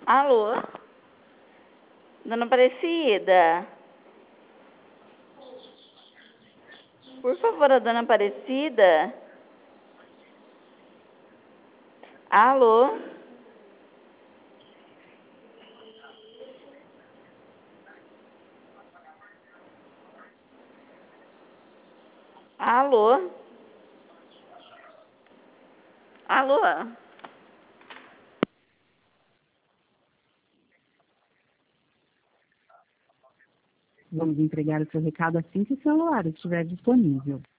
Alô? Dona Aparecida? Por favor, a Dona Aparecida? Alô? Alô? Alô? Vamos entregar o seu recado assim que o celular estiver disponível.